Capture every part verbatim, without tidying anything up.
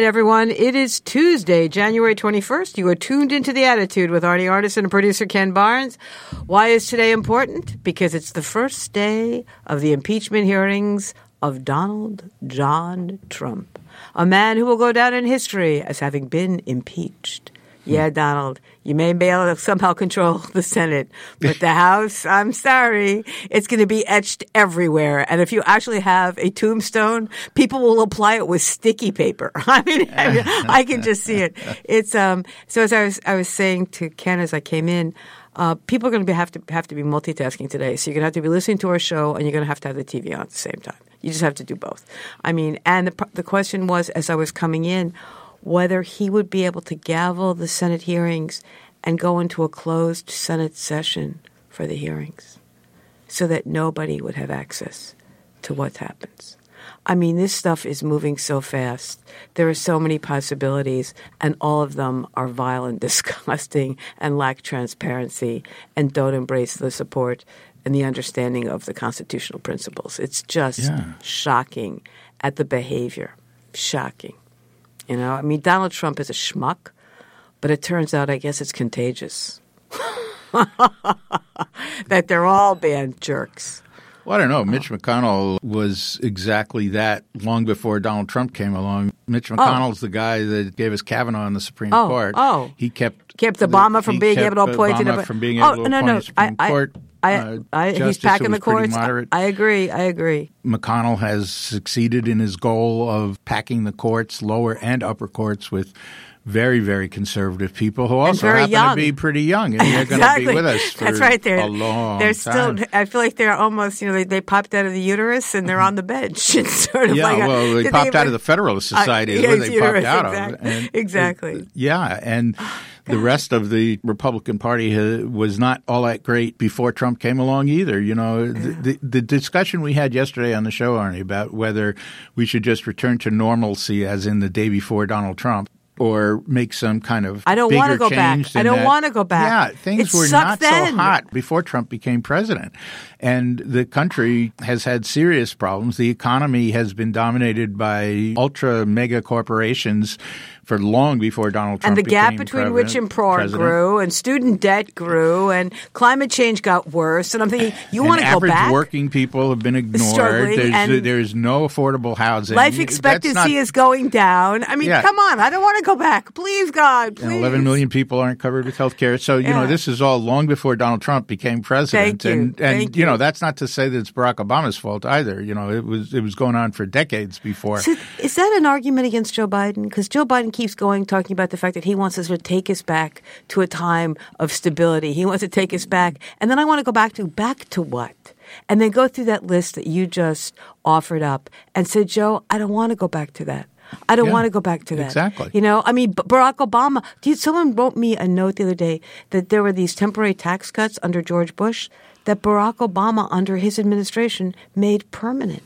right, everyone. It is Tuesday, January twenty-first. You are tuned into The Attitude with Arnie Artis and producer Ken Barnes. Why is today important? Because it's the first day of the impeachment hearings of Donald John Trump, a man who will go down in history as having been impeached. Yeah, Donald, you may be able to somehow control the Senate, but the House, I'm sorry, it's going to be etched everywhere. And if you actually have a tombstone, people will apply it with sticky paper. I mean, I, mean, I can just see it. It's um. So as I was, I was saying to Ken as I came in, uh, people are going to be, have to have to be multitasking today. So you're going to have to be listening to our show, and you're going to have to have the T V on at the same time. You just have to do both. I mean, and the the question was, as I was coming in, whether he would be able to gavel the Senate hearings and go into a closed Senate session for the hearings so that nobody would have access to what happens. I mean, this stuff is moving so fast. There are so many possibilities, and all of them are vile and disgusting and lack transparency and don't embrace the support and the understanding of the constitutional principles. It's just yeah. shocking at the behavior. Shocking. You know, I mean, Donald Trump is a schmuck, but it turns out, I guess, it's contagious. That they're all bad jerks. Well, I don't know. Mitch McConnell was exactly that long before Donald Trump came along. Mitch McConnell's oh. the guy that gave us Kavanaugh in the Supreme oh. Court. Oh, he kept kept Obama the, from being able to appoint Obama him. from being able oh, to no, appoint no. a Supreme I, Court. I, uh, I, I, he's packing the courts. I, I agree. I agree. McConnell has succeeded in his goal of packing the courts, lower and upper courts, with very, very conservative people who also happen young. to be pretty young, and they're exactly. going to be with us for That's right. They're, a long they're time. Still, I feel like they're almost, you know, they, they popped out of the uterus and they're on the bench. It's sort of yeah, like well, a, they popped they, out of the Federalist Society uh, is where they uterus, popped out exactly. of. And exactly. It, yeah, and the rest of the Republican Party ha- was not all that great before Trump came along either. You know, yeah. the, the, the discussion we had yesterday on the show, Arnie, about whether we should just return to normalcy as in the day before Donald Trump, or make some kind of I don't want to go back. I don't want to go back. Yeah, things it were not then. so hot before Trump became president. And the country has had serious problems. The economy has been dominated by ultra mega corporations for long before Donald Trump became president. And the gap between rich and poor president. grew, and student debt grew, and climate change got worse. And I'm thinking, you want to go back? Average working people have been ignored. There's, there's no affordable housing. Life expectancy not, is going down. I mean, yeah. come on. I don't want to go back. Please, God, please. And eleven million people aren't covered with health care. So, you yeah. know, this is all long before Donald Trump became president. Thank you. And, and Thank you you know, that's not to say that it's Barack Obama's fault either. You know, it was it was going on for decades before. So is that an argument against Joe Biden? Because Joe Biden keeps going, talking about the fact that he wants us to take us back to a time of stability. He wants to take us back. And then I want to go back to, back to what? And then go through that list that you just offered up and say, Joe, I don't want to go back to that. I don't yeah, want to go back to that. Exactly. You know, I mean, Barack Obama, dude, someone wrote me a note the other day that there were these temporary tax cuts under George Bush that Barack Obama, under his administration, made permanent.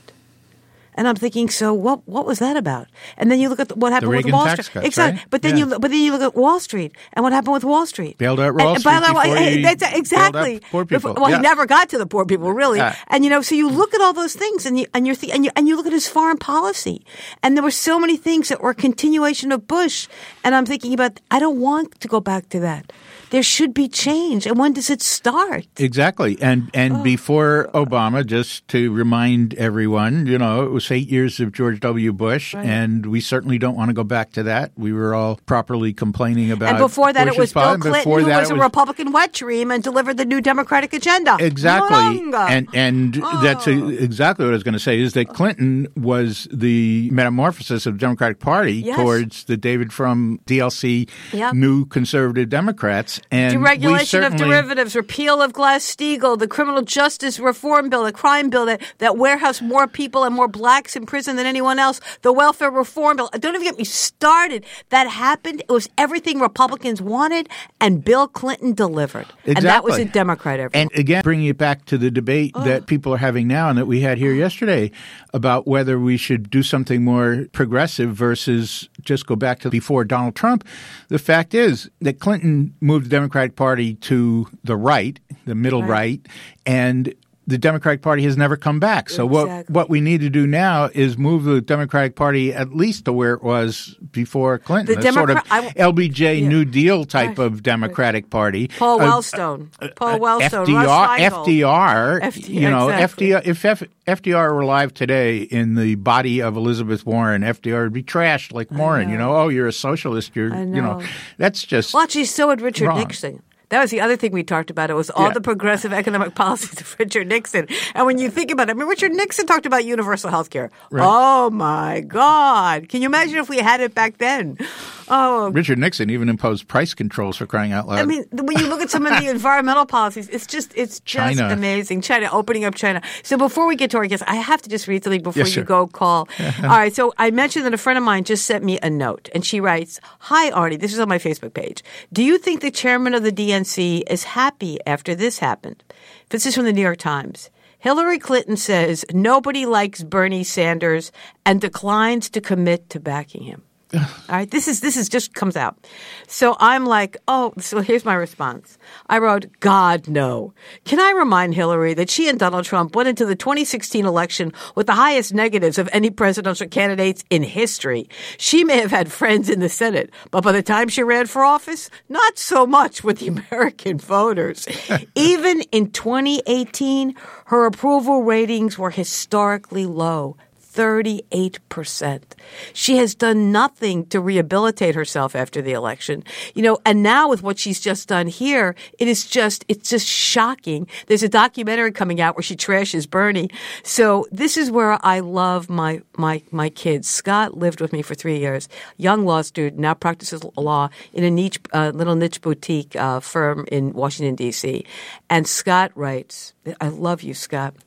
And I'm thinking, so what? What was that about? And then you look at the, what happened the with Reagan Wall tax Street, cuts, exactly. Right? But then yeah. you, but then you look at Wall Street and what happened with Wall Street. Bailed out Wall and, Street and before way, he that's exactly bailed out poor people. Before, well, yeah. he never got to the poor people, really. Yeah. And you know, so you look at all those things, and you and you're th- and you and you look at his foreign policy, and there were so many things that were a continuation of Bush. And I'm thinking about, I don't want to go back to that. There should be change. And when does it start? Exactly. And and oh. before Obama, just to remind everyone, you know, it was eight years of George W. Bush, right. and we certainly don't want to go back to that. We were all properly complaining about And before that, Bush's it was Bill policy. Clinton, before who that, was a was, Republican wet dream and delivered the new Democratic agenda. Exactly. Moronga. And and oh. that's a, exactly what I was going to say, is that Clinton was the metamorphosis of the Democratic Party yes. towards the David Frum D L C yep. new conservative Democrats. And deregulation of derivatives, repeal of Glass-Steagall, the criminal justice reform bill, the crime bill that, that warehoused more people and more blacks in prison than anyone else, the welfare reform bill. Don't even get me started. That happened. It was everything Republicans wanted, and Bill Clinton delivered. Exactly. And that was a Democrat. Everyone. And again, bringing it back to the debate oh. that people are having now and that we had here yesterday about whether we should do something more progressive versus just go back to before Donald Trump. The fact is that Clinton moved the Democratic Party to the right, the middle right, right and the Democratic Party has never come back. So Exactly. what what we need to do now is move the Democratic Party at least to where it was before Clinton, The a sort of Democra- I- L B J yeah. New Deal type Right. of Democratic Party. Paul Uh, Wellstone. Paul Wellstone. F D R, Russ F Feingold. D R, F D R, you know, exactly. F D R, if F, FDR were alive today in the body of Elizabeth Warren, F D R would be trashed like Warren. know. You know, oh, you're a socialist. You're, I you know, know. that's just Well, actually, so had Richard wrong. Nixon. That was the other thing we talked about. It was all Yeah. the progressive economic policies of Richard Nixon. And when you think about it, I mean, Richard Nixon talked about universal health care. Right. Oh, my God. Can you imagine if we had it back then? Oh, Richard Nixon even imposed price controls for crying out loud. I mean, when you look at some of the environmental policies, it's just it's just China. amazing. China, opening up China. So before we get to our guests, I have to just read something before Yes, you sir. go call. All right, so I mentioned that a friend of mine just sent me a note, and she writes, "Hi, Arnie, this is on my Facebook page. Do you think the chairman of the D N C is happy after this happened?" This is from the New York Times. Hillary Clinton says nobody likes Bernie Sanders and declines to commit to backing him. All right, this is this is just comes out. So I'm like, oh, so here's my response. I wrote, God, no. Can I remind Hillary that she and Donald Trump went into the twenty sixteen election with the highest negatives of any presidential candidates in history? She may have had friends in the Senate, but by the time she ran for office, not so much with the American voters. Even in twenty eighteen, her approval ratings were historically low. thirty-eight percent. She has done nothing to rehabilitate herself after the election. You know, and now with what she's just done here, it is just, it's just shocking. There's a documentary coming out where she trashes Bernie. So this is where I love my, my, my kids. Scott lived with me for three years, young law student, now practices law in a niche, uh, little niche boutique uh, firm in Washington, D C. And Scott writes, I love you, Scott.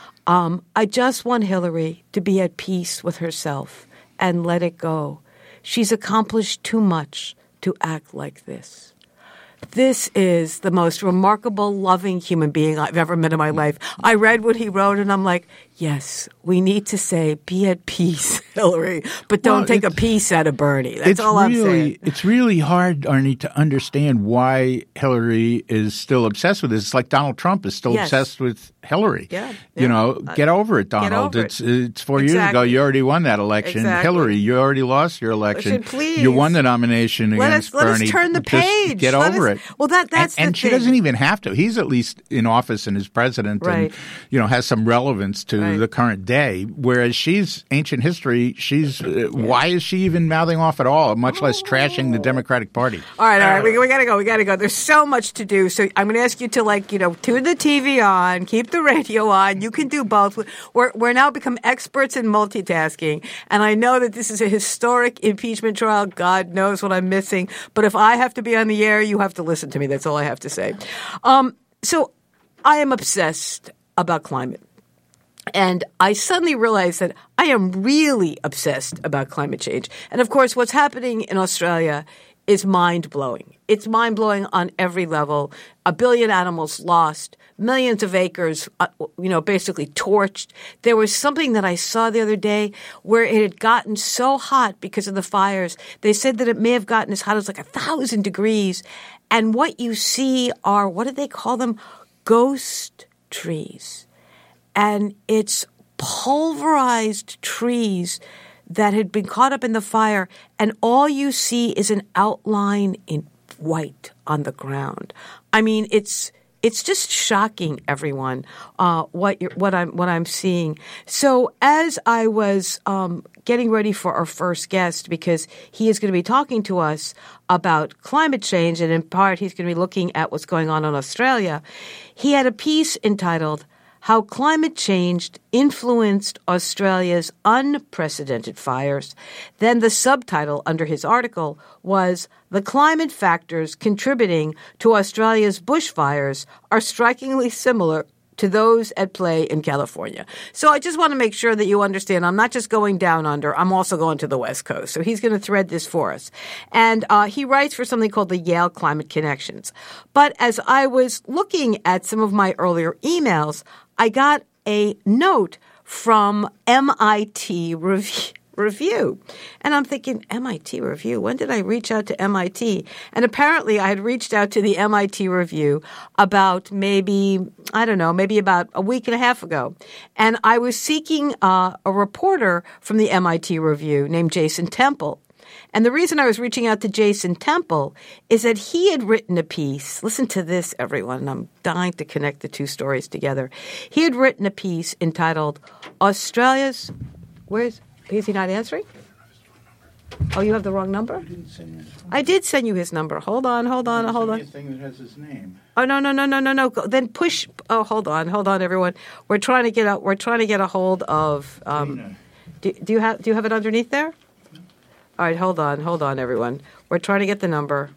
Um, I just want Hillary to be at peace with herself and let it go. She's accomplished too much to act like this. This is the most remarkable, loving human being I've ever met in my life. I read what he wrote, and I'm like, yes, we need to say, be at peace, Hillary, but don't Well, take a it's- piece out of Bernie. That's it's all I'm really, saying. It's really hard, Arnie, to understand why Hillary is still obsessed with this. It's like Donald Trump is still Yes. obsessed with Hillary. Yeah, You yeah. know, get over it, Donald. over it. it's it's four years ago. Exactly. You already won that election. Exactly. Hillary, you already lost your election. Listen, please. You won the nomination Let against us- let us Bernie. turn the Just page. Get Let over us- it. well, that- that's and, the and she thing. doesn't even have to. He's at least in office and is president, Right. and you know has some relevance to Right. the current day. Whereas she's ancient history. She's uh, why is she even mouthing off at all? Much less trashing the Democratic Party. All right, all right. We, we got to go. We got to go. There's so much to do. So I'm going to ask you to, like, you know, tune the T V on, keep the radio on. You can do both. We're, we're now become experts in multitasking. And I know that this is a historic impeachment trial. God knows what I'm missing. But if I have to be on the air, you have to listen to me. That's all I have to say. Um, so I am obsessed about climate. And I suddenly realized that I am really obsessed about climate change. And of course, what's happening in Australia is mind-blowing. It's mind-blowing on every level. A billion animals lost, millions of acres, uh, you know, basically torched. There was something that I saw the other day where it had gotten so hot because of the fires. They said that it may have gotten as hot as like a thousand degrees. And what you see are, what do they call them? Ghost trees. And it's pulverized trees that had been caught up in the fire, and all you see is an outline in white on the ground. I mean, it's it's just shocking, everyone, uh, what you're, what I'm what I'm seeing. So as I was um, getting ready for our first guest, because he is going to be talking to us about climate change, and in part he's going to be looking at what's going on in Australia, he had a piece entitled How Climate Change Influenced Australia's Unprecedented Fires. Then the subtitle under his article was The Climate Factors Contributing to Australia's Bushfires Are Strikingly Similar to Those at Play in California. So I just want to make sure that you understand I'm not just going down under, I'm also going to the West Coast. So he's going to thread this for us. And uh, he writes for something called the Yale Climate Connections. But as I was looking at some of my earlier emails, I got a note from M I T Review. Review. And I'm thinking, M I T Review? When did I reach out to M I T? And apparently I had reached out to the M I T Review about maybe, I don't know, maybe about a week and a half ago. And I was seeking uh, a reporter from the M I T Review named Jason Temple. And the reason I was reaching out to Jason Temple is that he had written a piece. Listen to this, everyone. I'm dying to connect the two stories together. He had written a piece entitled Australia's – where's – is he not answering? Oh, you have the wrong number? I didn't send you. I did send you his number. Hold on, hold on, hold on. A thing that has his name. Oh no, no, no, no, no, no. Go- Then push. Oh, hold on, hold on, everyone. We're trying to get a. We're trying to get a hold of. Um, do, do you have? Do you have it underneath there? All right, hold on, hold on, everyone. We're trying to get the number.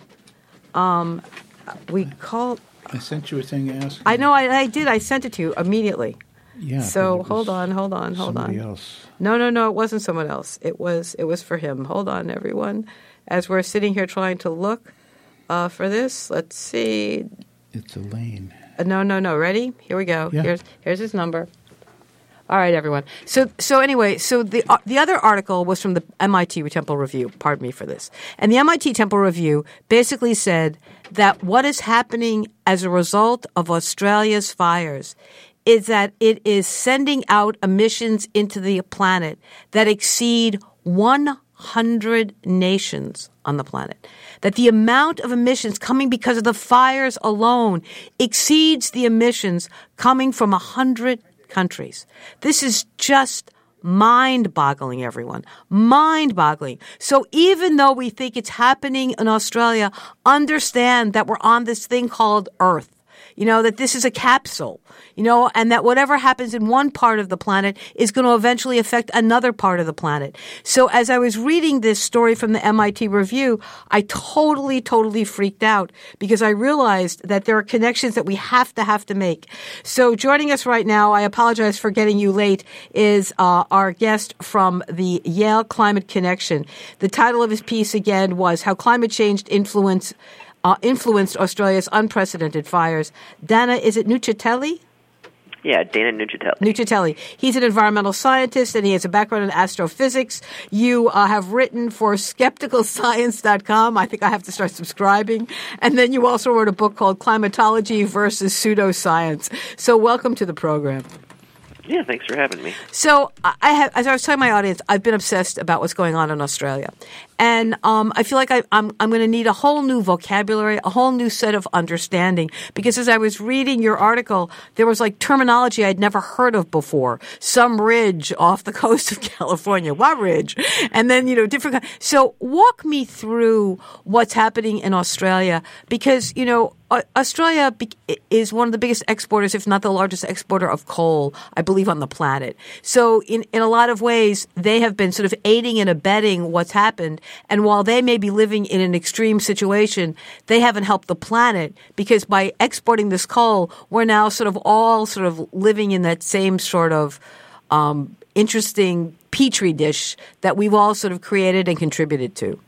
Um, we called. I sent you a thing asking. I know, I, I did. I sent it to you immediately. Yeah. So hold on, hold on, hold somebody on. else. No, no, no. It wasn't someone else. It was. It was for him. Hold on, everyone. As we're sitting here trying to look uh, for this, let's see. It's Elaine. Uh, no, no, no. Ready? Here we go. Yeah. Here's here's his number. All right, everyone. So, so anyway, so the uh, the other article was from the M I T Temple Review. Pardon me for this. And the M I T Temple Review basically said that what is happening as a result of Australia's fires is that it is sending out emissions into the planet that exceed one hundred nations on the planet. That the amount of emissions coming because of the fires alone exceeds the emissions coming from one hundred countries. This is just mind-boggling, everyone. Mind-boggling. So even though we think it's happening in Australia, understand that we're on this thing called Earth. You know, that this is a capsule, you know, and that whatever happens in one part of the planet is going to eventually affect another part of the planet. So as I was reading this story from the M I T Review, I totally, totally freaked out because I realized that there are connections that we have to have to make. So joining us right now, I apologize for getting you late, is uh, our guest from the Yale Climate Connection. The title of his piece, again, was How Climate Change Influence Uh, influenced Australia's unprecedented fires. Dana, is it Nuccitelli? Yeah, Dana Nuccitelli. Nuccitelli. He's an environmental scientist, and he has a background in astrophysics. You uh, have written for skeptical science dot com. I think I have to start subscribing. And then you also wrote a book called Climatology versus Pseudoscience. So welcome to the program. Yeah, thanks for having me. So I have, as I was telling my audience, I've been obsessed about what's going on in Australia. And um, I feel like I, I'm, I'm going to need a whole new vocabulary, a whole new set of understanding. Because as I was reading your article, there was like terminology I'd never heard of before. Some ridge off the coast of California. What ridge? And then, you know, different. So walk me through what's happening in Australia. Because, you know, Australia is one of the biggest exporters, if not the largest exporter of coal, I believe, on the planet. So in, in a lot of ways, they have been sort of aiding and abetting what's happened. And while they may be living in an extreme situation, they haven't helped the planet because by exporting this coal, we're now sort of all sort of living in that same sort of um, interesting petri dish that we've all sort of created and contributed to.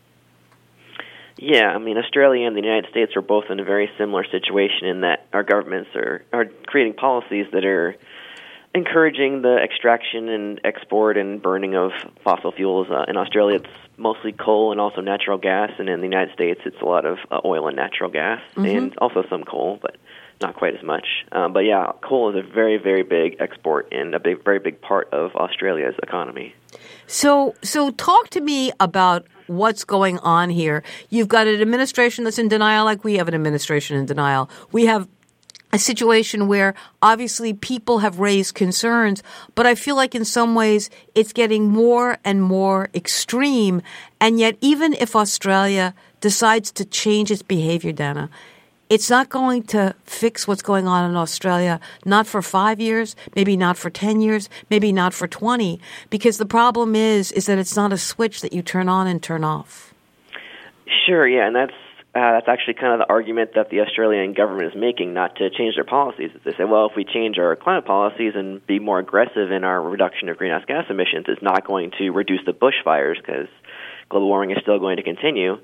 Yeah, I mean, Australia and the United States are both in a very similar situation in that our governments are, are creating policies that are encouraging the extraction and export and burning of fossil fuels. Uh, in Australia, it's mostly coal and also natural gas, and in the United States, it's a lot of uh, oil and natural gas, mm-hmm. and also some coal, but not quite as much. Um, but yeah, coal is a very, very big export and a big, very big part of Australia's economy. So, so talk to me about what's going on here. You've got an administration that's in denial, like we have an administration in denial. We have a situation where obviously people have raised concerns, but I feel like in some ways it's getting more and more extreme. And yet, even if Australia decides to change its behavior, Dana, it's not going to fix what's going on in Australia, not for five years, maybe not for ten years, maybe not for twenty, because the problem is, is that it's not a switch that you turn on and turn off. Sure, yeah, and that's uh, that's actually kind of the argument that the Australian government is making, not to change their policies. They say, well, if we change our climate policies and be more aggressive in our reduction of greenhouse gas emissions, it's not going to reduce the bushfires because global warming is still going to continue.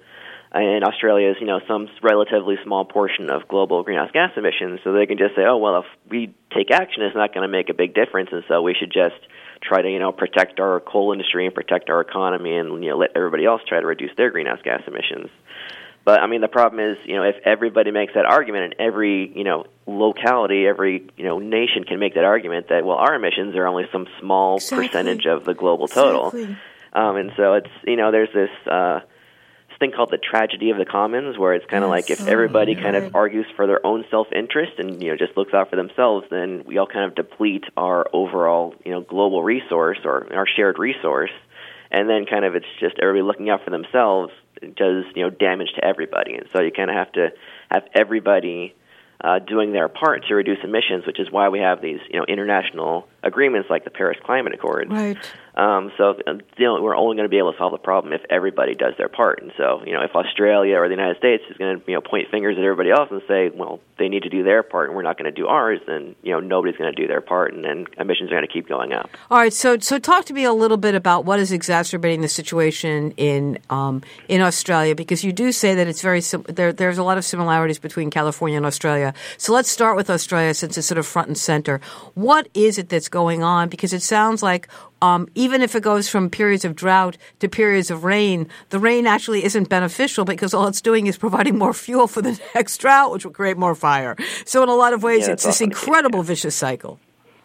and Australia is, you know, some relatively small portion of global greenhouse gas emissions, so they can just say, oh, well, if we take action, it's not going to make a big difference, and so we should just try to, you know, protect our coal industry and protect our economy and, you know, let everybody else try to reduce their greenhouse gas emissions. But, I mean, the problem is, you know, if everybody makes that argument and every, you know, locality, every, you know, nation can make that argument that, well, our emissions are only some small exactly. percentage of the global total. Exactly. Um, and so it's, you know, there's this uh, thing called the tragedy of the commons, where it's kind of yes. like if everybody oh, kind of argues for their own self-interest and, you know, just looks out for themselves, then we all kind of deplete our overall, you know, global resource or our shared resource. And then kind of it's just everybody looking out for themselves does, you know, damage to everybody. And so you kind of have to have everybody uh, doing their part to reduce emissions, which is why we have these, you know, international agreements like the Paris Climate Accord. Right. Um, so you know, we're only going to be able to solve the problem if everybody does their part. And so, you know, if Australia or the United States is going to, you know, point fingers at everybody else and say, well, they need to do their part and we're not going to do ours, then, you know, nobody's going to do their part, and then emissions are going to keep going up. All right. So, so talk to me a little bit about what is exacerbating the situation in um, in Australia, because you do say that it's very sim- there. There's a lot of similarities between California and Australia. So let's start with Australia, since it's sort of front and center. What is it that's going on? Because it sounds like Um, even if it goes from periods of drought to periods of rain, the rain actually isn't beneficial because all it's doing is providing more fuel for the next drought, which will create more fire. So in a lot of ways, yeah, it's this incredible case, yeah. vicious cycle.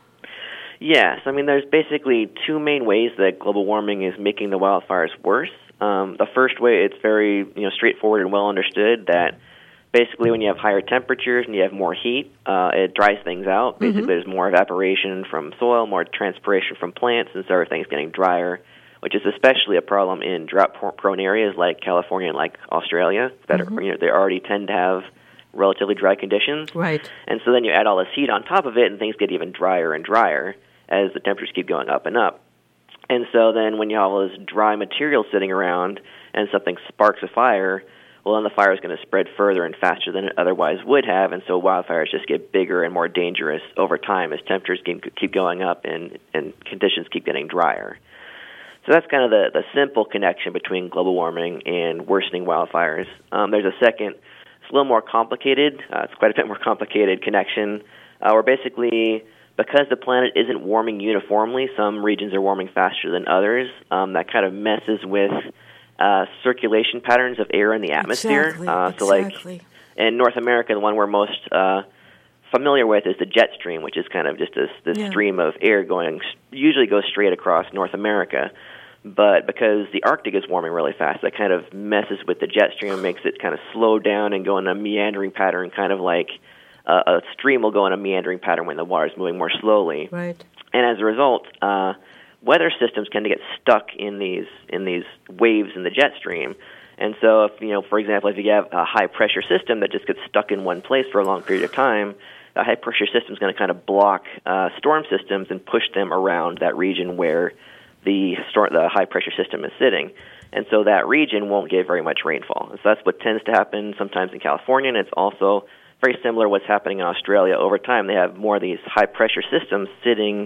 Yes. I mean, there's basically two main ways that global warming is making the wildfires worse. Um, the first way, it's very you know straightforward and well understood that basically, when you have higher temperatures and you have more heat, uh, it dries things out. Basically, mm-hmm. there's more evaporation from soil, more transpiration from plants, and so everything's getting drier, which is especially a problem in drought-prone areas like California and like Australia that mm-hmm. are, you know, they already tend to have relatively dry conditions. Right. And so then you add all this heat on top of it, and things get even drier and drier as the temperatures keep going up and up. And so then when you have all this dry material sitting around and something sparks a fire, well, then the fire is going to spread further and faster than it otherwise would have, and so wildfires just get bigger and more dangerous over time as temperatures keep going up and, and conditions keep getting drier. So that's kind of the, the simple connection between global warming and worsening wildfires. Um, there's a second, it's a little more complicated, uh, it's quite a bit more complicated connection, uh, where basically because the planet isn't warming uniformly, some regions are warming faster than others, um, that kind of messes with Uh, circulation patterns of air in the atmosphere. Exactly, uh, so, exactly. like in North America, the one we're most uh, familiar with is the jet stream, which is kind of just this, this yeah. stream of air going, usually goes straight across North America. But because the Arctic is warming really fast, that kind of messes with the jet stream and makes it kind of slow down and go in a meandering pattern, kind of like uh, a stream will go in a meandering pattern when the water is moving more slowly. Right. And as a result, uh, weather systems tend to get stuck in these in these waves in the jet stream. And so if, you know, for example, if you have a high pressure system that just gets stuck in one place for a long period of time, the high pressure system is going to kind of block uh, storm systems and push them around that region where the storm, the high pressure system is sitting. And so that region won't get very much rainfall. And so that's what tends to happen sometimes in California, and it's also very similar to what's happening in Australia over time. They have more of these high-pressure systems sitting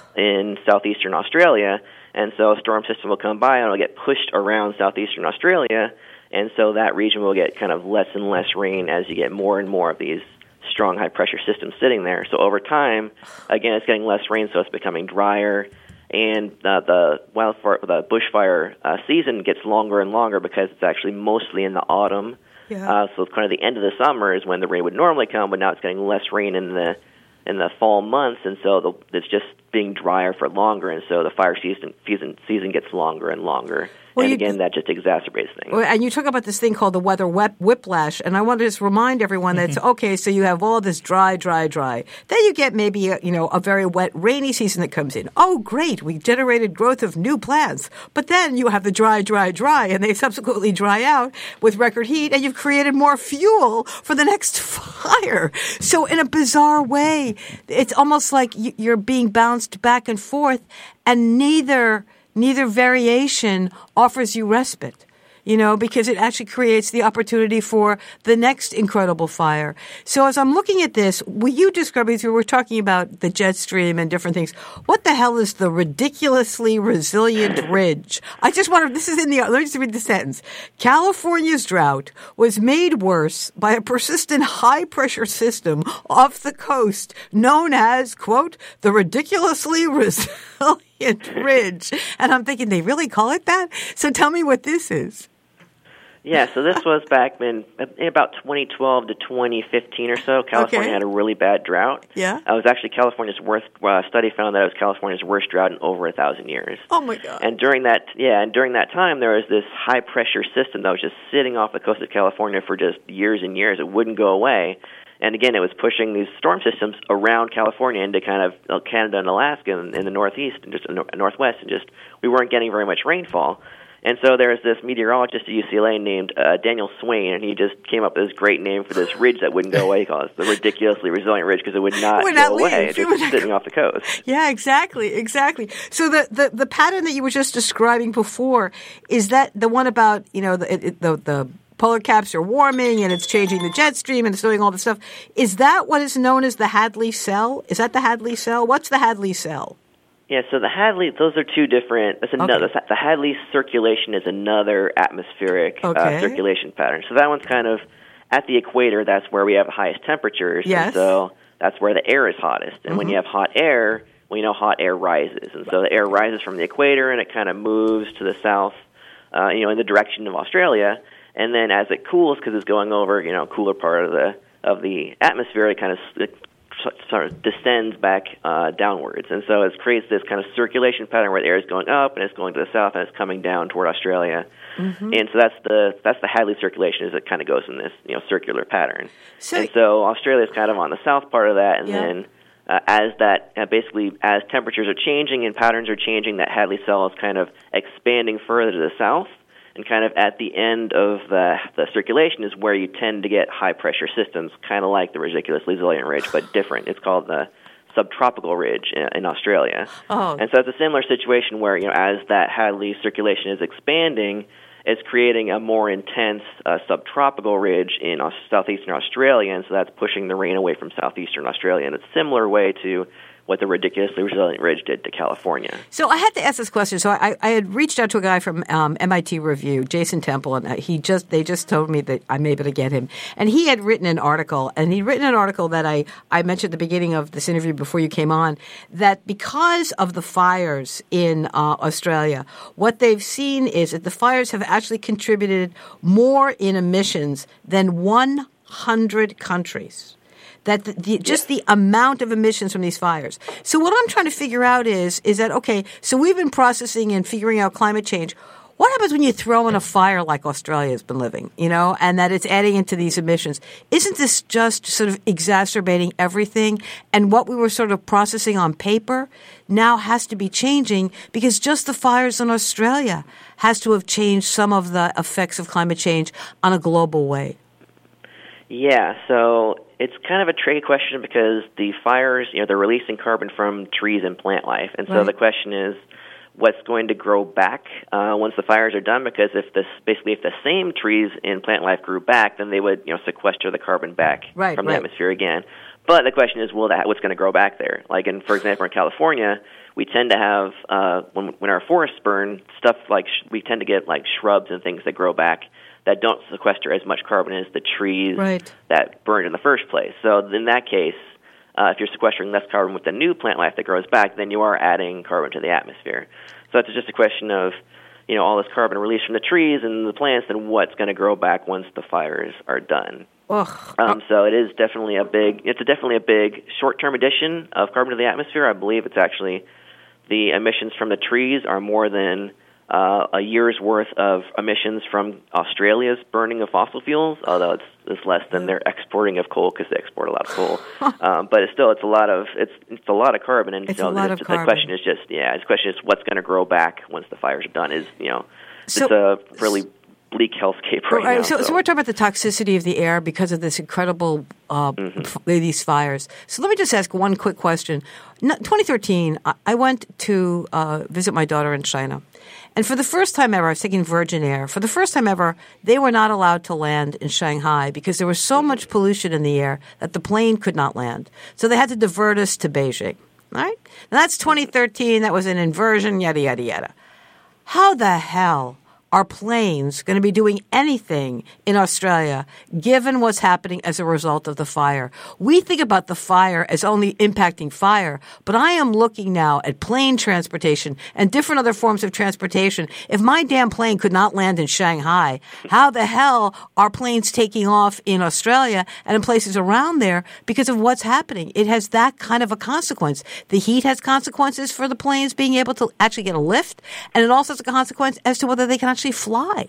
in southeastern Australia, and so a storm system will come by and it'll get pushed around southeastern Australia, and so that region will get kind of less and less rain as you get more and more of these strong high-pressure systems sitting there. So over time, again, it's getting less rain, so it's becoming drier, and uh, the wildfire, the bushfire uh, season gets longer and longer because it's actually mostly in the autumn. Yeah. Uh, so it's kind of the end of the summer is when the rain would normally come, but now it's getting less rain in the in the fall months, and so the, it's just being drier for longer, and so the fire season season, season gets longer and longer. Well, and again, that just exacerbates things. Well, and you talk about this thing called the weather whiplash, and I want to just remind everyone that, mm-hmm. okay, so you have all this dry, dry, dry. Then you get maybe a, you know, a very wet, rainy season that comes in. Oh, great, we generated growth of new plants. But then you have the dry, dry, dry, and they subsequently dry out with record heat, and you've created more fuel for the next fire. So in a bizarre way, it's almost like you're being bounced back and forth, and neither... Neither variation offers you respite. you know, because it actually creates the opportunity for the next incredible fire. So as I'm looking at this, will you describe me through, we're talking about the jet stream and different things. What the hell is the ridiculously resilient ridge? I just want to, this is in the, let me just read the sentence. California's drought was made worse by a persistent high-pressure system off the coast known as, quote, the ridiculously resilient ridge. And I'm thinking, they really call it that? So tell me what this is. Yeah, so this was back in, in about twenty twelve to twenty fifteen or so. California Okay. had a really bad drought. Yeah. It was actually California's worst uh, study found that it was California's worst drought in over a thousand years. Oh my God. And during that, yeah, and during that time, there was this high pressure system that was just sitting off the coast of California for just years and years. It wouldn't go away. And again, it was pushing these storm systems around California into kind of Canada and Alaska and in the northeast and just northwest, and just we weren't getting very much rainfall. And so there's this meteorologist at U C L A named uh, Daniel Swain, and he just came up with this great name for this ridge that wouldn't go away. He called it the ridiculously resilient ridge because it would not would go not leave. away, It just would not sitting go- off the coast. Yeah, exactly, exactly. So the, the, the pattern that you were just describing before, is that the one about, you know, the it, the, the polar caps are warming and it's changing the jet stream and it's doing all this stuff. Is that what is known as the Hadley cell? Is that the Hadley cell? What's the Hadley cell? Yeah, so the Hadley, those are two different, that's another, Okay. the Hadley circulation is another atmospheric Okay. uh, circulation pattern. So that one's kind of at the equator, that's where we have the highest temperatures. Yes. And so that's where the air is hottest. And mm-hmm. when you have hot air, we know hot air rises. And so the air rises from the equator and it kind of moves to the south, uh, you know, in the direction of Australia. And then as it cools, because it's going over, you know, cooler part of the of the atmosphere, it kind of it sort of descends back uh, downwards. And so it creates this kind of circulation pattern where the air is going up and it's going to the south and it's coming down toward Australia. Mm-hmm. And so that's the that's the Hadley circulation, as it kind of goes in this, you know, circular pattern. So, and so Australia is kind of on the south part of that, and yeah. then uh, as that uh, basically as temperatures are changing and patterns are changing, that Hadley cell is kind of expanding further to the south. And kind of at the end of the, the circulation is where you tend to get high-pressure systems, kind of like the ridiculously resilient ridge, but different. It's called the subtropical ridge in, in Australia. Oh. And so it's a similar situation where, you know, as that Hadley circulation is expanding, it's creating a more intense uh, subtropical ridge in uh, southeastern Australia, and so that's pushing the rain away from southeastern Australia in a similar way to what the ridiculously resilient ridge did to California. So I had to ask this question. So I, I had reached out to a guy from um, M I T Review, Jason Temple, and he just they just told me that I'm able to get him. And he had written an article, and he'd written an article that I, I mentioned at the beginning of this interview before you came on, that because of the fires in uh, Australia, what they've seen is that the fires have actually contributed more in emissions than one hundred countries. That the, the, just the amount of emissions from these fires. So what I'm trying to figure out is, is that, okay, so we've been processing and figuring out climate change. What happens when you throw in a fire like Australia has been living, you know, and that it's adding into these emissions? Isn't this just sort of exacerbating everything? And what we were sort of processing on paper now has to be changing because just the fires in Australia has to have changed some of the effects of climate change on a global way. Yeah, so it's kind of a tricky question because the fires, you know, they're releasing carbon from trees and plant life. And so right. the question is, what's going to grow back uh, once the fires are done? Because if this, basically if the same trees in plant life grew back, then they would, you know, sequester the carbon back right, from right. the atmosphere again. But the question is, will that, what's going to grow back there? Like, in, for example, in California, we tend to have, uh, when, when our forests burn, stuff like, sh- we tend to get like shrubs and things that grow back that don't sequester as much carbon as the trees right. that burned in the first place. So in that case, uh, if you're sequestering less carbon with the new plant life that grows back, then you are adding carbon to the atmosphere. So it's just a question of, you know, all this carbon released from the trees and the plants, and what's going to grow back once the fires are done. Ugh. Um, so it is definitely a big, it's a definitely a big short-term addition of carbon to the atmosphere. I believe it's actually the emissions from the trees are more than Uh, a year's worth of emissions from Australia's burning of fossil fuels, although it's, it's less than their exporting of coal because they export a lot of coal. um, but it's still, it's a lot of it's it's a lot of carbon. And it's so a lot the, of the carbon. question is just yeah, the question is what's going to grow back once the fires are done. Is you know So, it's a really bleak hellscape right, right now. So, so. so we're talking about the toxicity of the air because of this incredible uh, mm-hmm. f- these fires. So let me just ask one quick question. No, twenty thirteen, I, I went to uh, visit my daughter in China. And for the first time ever, I was taking Virgin Air. For the first time ever, they were not allowed to land in Shanghai because there was so much pollution in the air that the plane could not land. So they had to divert us to Beijing. All right? Now that's twenty thirteen. That was an inversion, yada, yada, yada. How the hell are planes going to be doing anything in Australia given what's happening as a result of the fire? We think about the fire as only impacting fire, but I am looking now at plane transportation and different other forms of transportation. If my damn plane could not land in Shanghai, how the hell are planes taking off in Australia and in places around there because of what's happening? It has that kind of a consequence. The heat has consequences for the planes being able to actually get a lift, and it also has a consequence as to whether they can actually fly.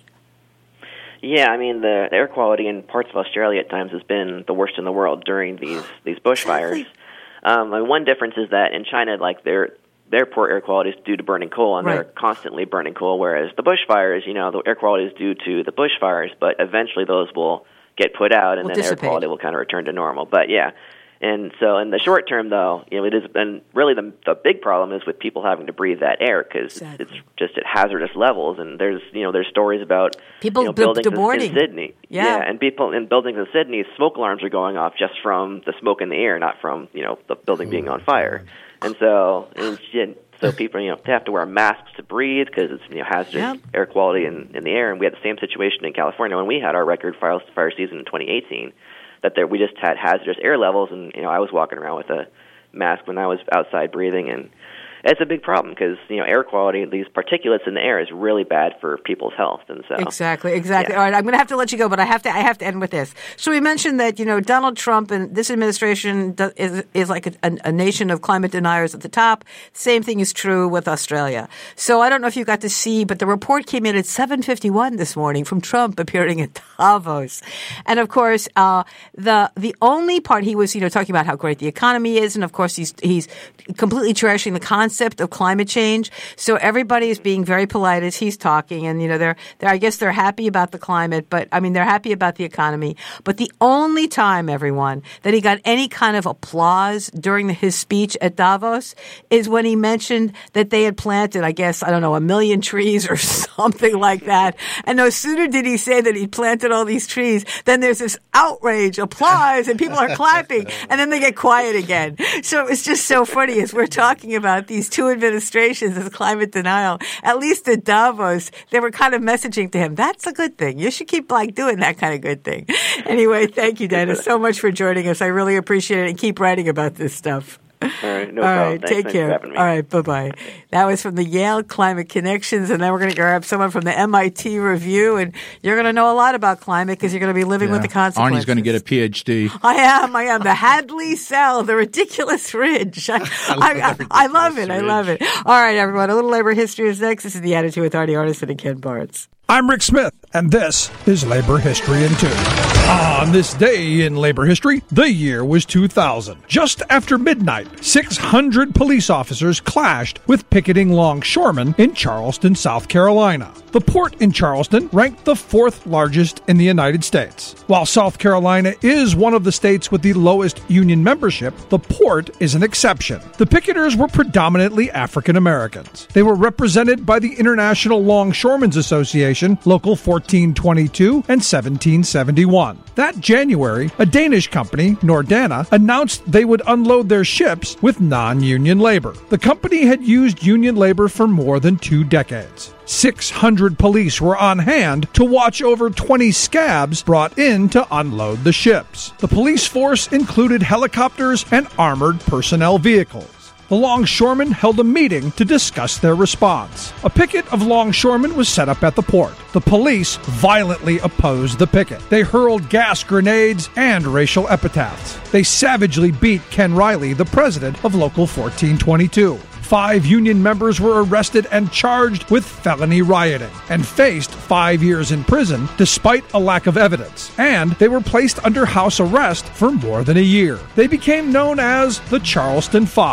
Yeah, I mean, the air quality in parts of Australia at times has been the worst in the world during these, these bushfires. Exactly. Um, I mean, one difference is that in China, like, their their poor air quality is due to burning coal, and right. they're constantly burning coal, whereas the bushfires, you know, the air quality is due to the bushfires, but eventually those will get put out, and will then dissipate. Air quality will kind of return to normal. But, yeah. And so in the short term, though, you know, it has been really the the big problem is with people having to breathe that air because exactly. it's just at hazardous levels. And there's, you know, there's stories about people you know, buildings de- in, in Sydney. Yeah. yeah, and people in buildings in Sydney, smoke alarms are going off just from the smoke in the air, not from, you know, the building being on fire. And so, and so people, you know, they have to wear masks to breathe because it's, you know, hazardous yeah. air quality in, in the air. And we had the same situation in California when we had our record fire, fire season in twenty eighteen. That there, we just had hazardous air levels, and you know I was walking around with a mask when I was outside breathing, and it's a big problem because you know air quality, these particulates in the air, is really bad for people's health, and so exactly, exactly. Yeah. All right, I'm going to have to let you go, but I have to, I have to end with this. So we mentioned that you know Donald Trump and this administration does, is is like a, a nation of climate deniers at the top. Same thing is true with Australia. So I don't know if you got to see, but the report came in at seven fifty-one this morning from Trump appearing at Davos, and of course uh, the the only part he was you know talking about how great the economy is, and of course he's he's completely trashing the concept of climate change. So everybody is being very polite as he's talking, and you know they're they're I guess they're happy about the climate, but I mean they're happy about the economy. But the only time, everyone, that he got any kind of applause during his speech at Davos is when he mentioned that they had planted, I guess, I don't know, a million trees or something like that. And no sooner did he say that he planted all these trees, then there's this outrage, applause, and people are clapping, and then they get quiet again. So it's just so funny as we're talking about these two administrations as climate denial. At least at Davos, they were kind of messaging to him, that's a good thing. You should keep like doing that kind of good thing. Anyway, thank you, Dennis, so much for joining us. I really appreciate it, and keep writing about this stuff. All right, no All problem. right, Thanks, take thanks care. for having me. All right, bye-bye. That was from the Yale Climate Connections, and then we're going to grab someone from the M I T Review, and you're going to know a lot about climate because you're going to be living yeah. with the consequences. Arnie's going to get a P H D. I am, I am. The Hadley Cell, the ridiculous ridge. I, I, love, I, I, I love it, ridge. I love it. All right, everyone, a little labor history is next. This is The Attitude with Arnie Arnesen and Ken Barnes. I'm Rick Smith, and this is Labor History in Two. On this day in labor history, the year was two thousand. Just after midnight, six hundred police officers clashed with picketing longshoremen in Charleston, South Carolina. The port in Charleston ranked the fourth largest in the United States. While South Carolina is one of the states with the lowest union membership, the port is an exception. The picketers were predominantly African Americans. They were represented by the International Longshoremen's Association, Local fourteen twenty-two and seventeen seventy-one. That January, a Danish company, Nordana, announced they would unload their ships with non-union labor. The company had used union labor for more than two decades. six hundred police were on hand to watch over twenty scabs brought in to unload the ships. The police force included helicopters and armored personnel vehicles. The longshoremen held a meeting to discuss their response. A picket of longshoremen was set up at the port. The police violently opposed the picket. They hurled gas grenades and racial epithets. They savagely beat Ken Riley, the president of Local fourteen twenty-two. Five union members were arrested and charged with felony rioting and faced five years in prison despite a lack of evidence. And they were placed under house arrest for more than a year. They became known as the Charleston Five.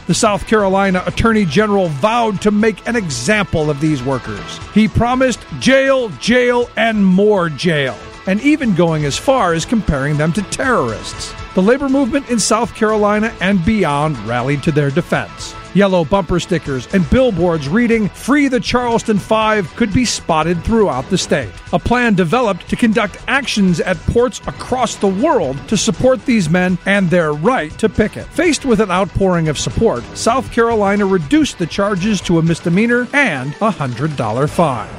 The South Carolina Attorney General vowed to make an example of these workers. He promised jail, jail, and more jail, and even going as far as comparing them to terrorists. The labor movement in South Carolina and beyond rallied to their defense. Yellow bumper stickers and billboards reading, "Free the Charleston Five," could be spotted throughout the state. A plan developed to conduct actions at ports across the world to support these men and their right to picket. Faced with an outpouring of support, South Carolina reduced the charges to a misdemeanor and a one hundred dollars fine.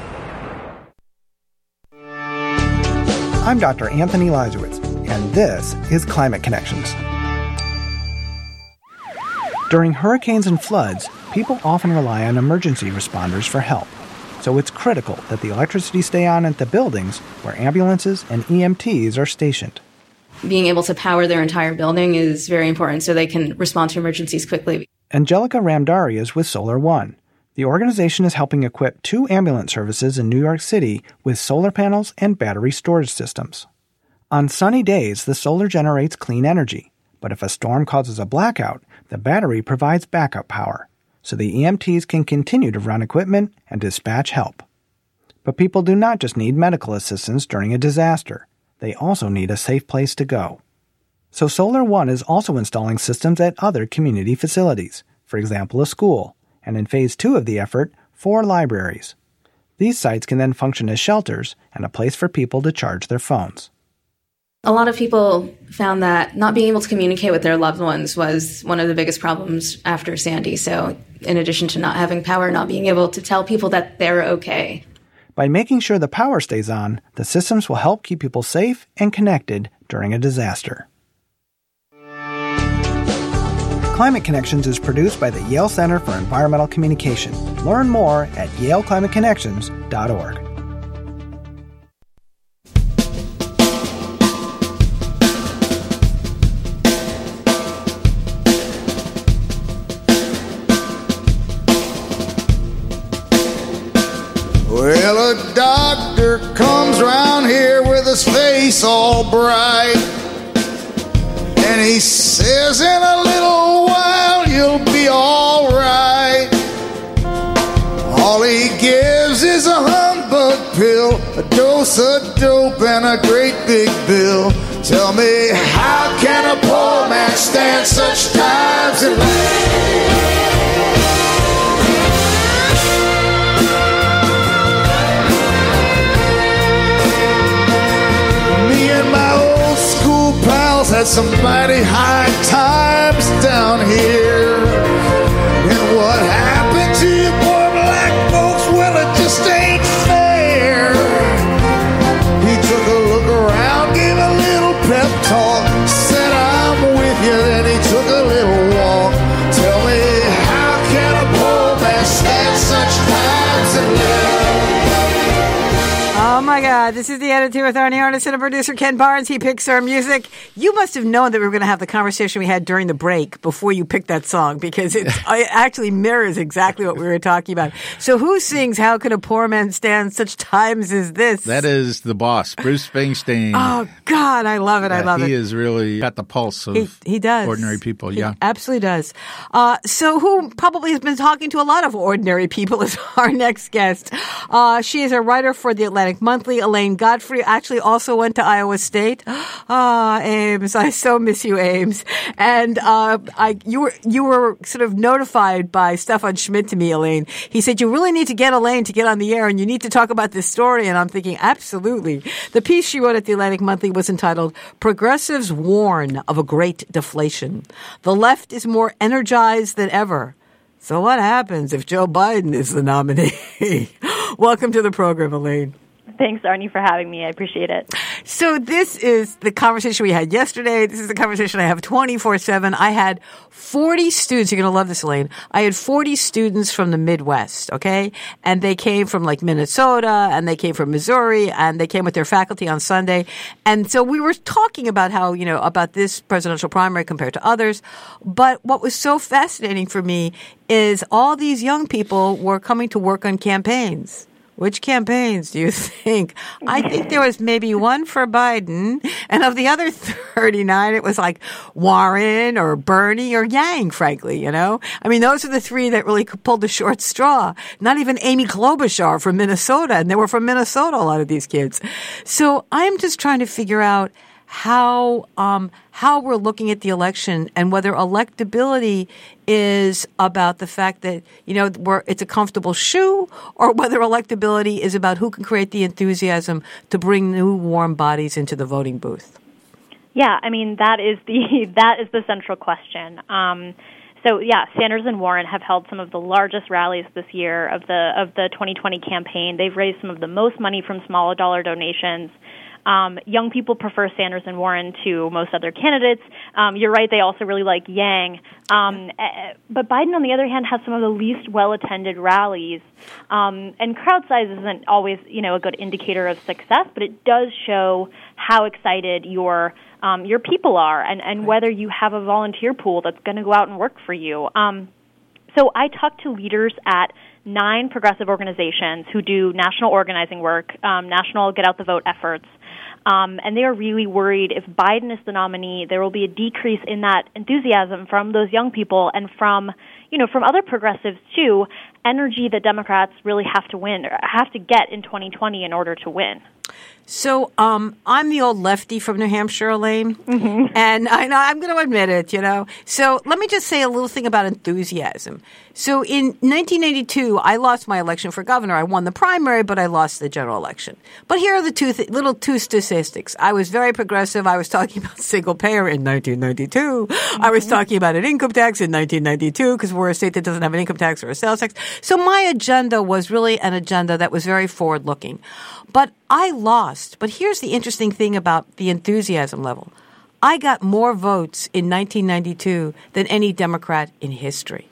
I'm Doctor Anthony Lajewicz, and this is Climate Connections. During hurricanes and floods, people often rely on emergency responders for help. So it's critical that the electricity stay on at the buildings where ambulances and E M Ts are stationed. Being able to power their entire building is very important so they can respond to emergencies quickly. Angelica Ramdari is with Solar One. The organization is helping equip two ambulance services in New York City with solar panels and battery storage systems. On sunny days, the solar generates clean energy, but if a storm causes a blackout, the battery provides backup power, so the E M Ts can continue to run equipment and dispatch help. But people do not just need medical assistance during a disaster. They also need a safe place to go. So Solar One is also installing systems at other community facilities, for example, a school, and in phase two of the effort, four libraries. These sites can then function as shelters and a place for people to charge their phones. A lot of people found that not being able to communicate with their loved ones was one of the biggest problems after Sandy. So in addition to not having power, not being able to tell people that they're okay. By making sure the power stays on, the systems will help keep people safe and connected during a disaster. Climate Connections is produced by the Yale Center for Environmental Communication. Learn more at yale climate connections dot org. Well, a doctor comes round here with his face all bright, and he says in a little while you'll be all right. All he gives is a humbug pill, a dose of dope, and a great big bill. Tell me, how can a poor man stand such times in life? Had some mighty high times down here. And what happened to you poor black folks? Well, it just ain't fair. He took a look around, gave a little pep talk, said I'm with you, then he took a little walk. Tell me, how can a poor man stand such times and live? Oh my God, this is the Attitude with Arnie Arnesen and producer Ken Barnes. He picks our music. You must have known that we were going to have the conversation we had during the break before you picked that song, because it's, it actually mirrors exactly what we were talking about. So who sings How Can a Poor Man Stand Such Times As This? That is the boss, Bruce Springsteen. Oh God, I love it. Yeah, I love he it. He has really got the pulse of he, he does. ordinary people. He yeah, absolutely does. Uh, so who probably has been talking to a lot of ordinary people is our next guest. Uh, she is a writer for The Atlantic Monthly. Elaine Godfrey actually also went to Iowa State. Ah, Ames, I so miss you, Ames. And uh, I, you were you were sort of notified by Stefan Schmidt to me, Elaine. He said, you really need to get Elaine to get on the air, and you need to talk about this story. And I'm thinking, absolutely. The piece she wrote at The Atlantic Monthly was entitled, Progressives Warn of a Great Deflation. The left is more energized than ever. So what happens if Joe Biden is the nominee? Welcome to the program, Elaine. Thanks, Arnie, for having me. I appreciate it. So this is the conversation we had yesterday. This is the conversation I have twenty-four seven. I had forty students. You're going to love this, Elaine. I had forty students from the Midwest, okay? And they came from like Minnesota, and they came from Missouri, and they came with their faculty on Sunday. And so we were talking about how, you know, about this presidential primary compared to others. But what was so fascinating for me is all these young people were coming to work on campaigns. Which campaigns do you think? I think there was maybe one for Biden, and of the other thirty-nine, it was like Warren or Bernie or Yang, frankly, you know? I mean, those are the three that really pulled the short straw. Not even Amy Klobuchar from Minnesota, and they were from Minnesota, a lot of these kids. So I'm just trying to figure out how um, how we're looking at the election and whether electability is about the fact that, you know, we're, it's a comfortable shoe, or whether electability is about who can create the enthusiasm to bring new warm bodies into the voting booth. Yeah, I mean, that is the that is the central question. Um, so, yeah, Sanders and Warren have held some of the largest rallies this year of the of the twenty twenty campaign. They've raised some of the most money from small dollar donations. Um, young people prefer Sanders and Warren to most other candidates. Um, you're right, they also really like Yang. Um, but Biden, on the other hand, has some of the least well-attended rallies. Um, and crowd size isn't always, you know, a good indicator of success, but it does show how excited your um, your people are, and, and whether you have a volunteer pool that's going to go out and work for you. Um, so I talked to leaders at nine progressive organizations who do national organizing work, um, national get-out-the-vote efforts. Um, and they are really worried if Biden is the nominee, there will be a decrease in that enthusiasm from those young people and from, you know, from other progressives too, energy that Democrats really have to win, or have to get in twenty twenty in order to win. So um, I'm the old lefty from New Hampshire, Elaine, mm-hmm. and I know I'm going to admit it, you know. So let me just say a little thing about enthusiasm. So in nineteen eighty-two, I lost my election for governor. I won the primary, but I lost the general election. But here are the two th- little two statistics. I was very progressive. I was talking about single payer in nineteen ninety-two. Mm-hmm. I was talking about an income tax in nineteen ninety-two because we're a state that doesn't have an income tax or a sales tax. So my agenda was really an agenda that was very forward-looking. But I lost. But here's the interesting thing about the enthusiasm level. I got more votes in nineteen ninety-two than any Democrat in history.